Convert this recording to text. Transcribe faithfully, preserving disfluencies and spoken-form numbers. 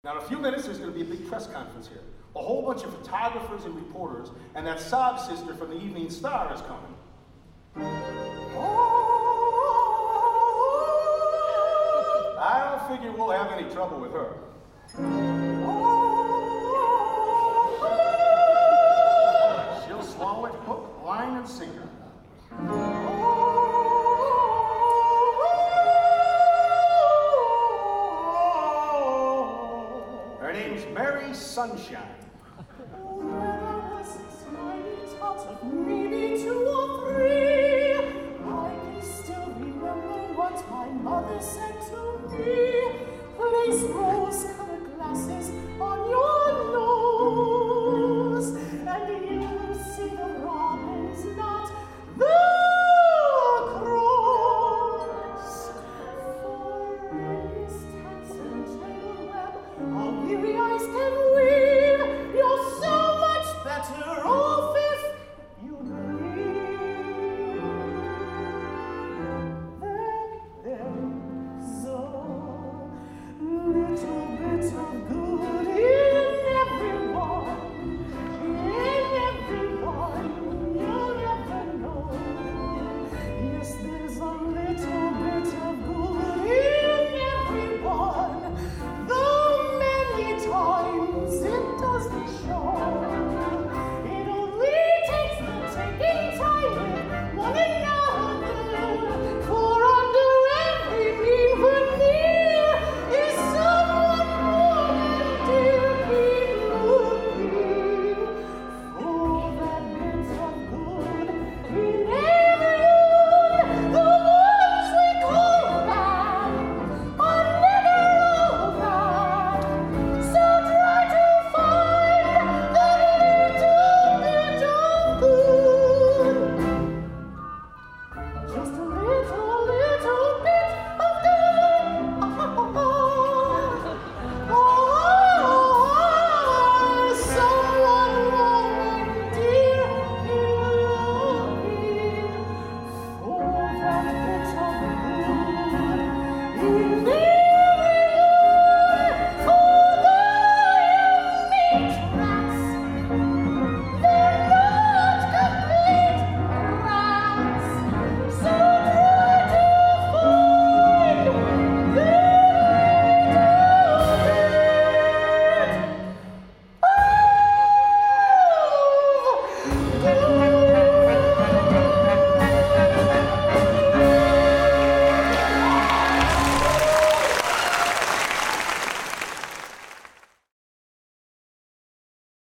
Now, in a few minutes, there's going to be a big press conference here. A whole bunch of photographers and reporters, and that sob sister from the Evening Star is coming. I don't figure we'll have any trouble with her. She'll swallow it hook, line, and sinker. Her name's Mary Sunshine. Oh, when I was six tiny tots of maybe two or three, I can still remember what my mother said to me. Place rose-colored glasses on your nose, and you'll see the robins, not the crows. For in this tangled web, our weary eyes can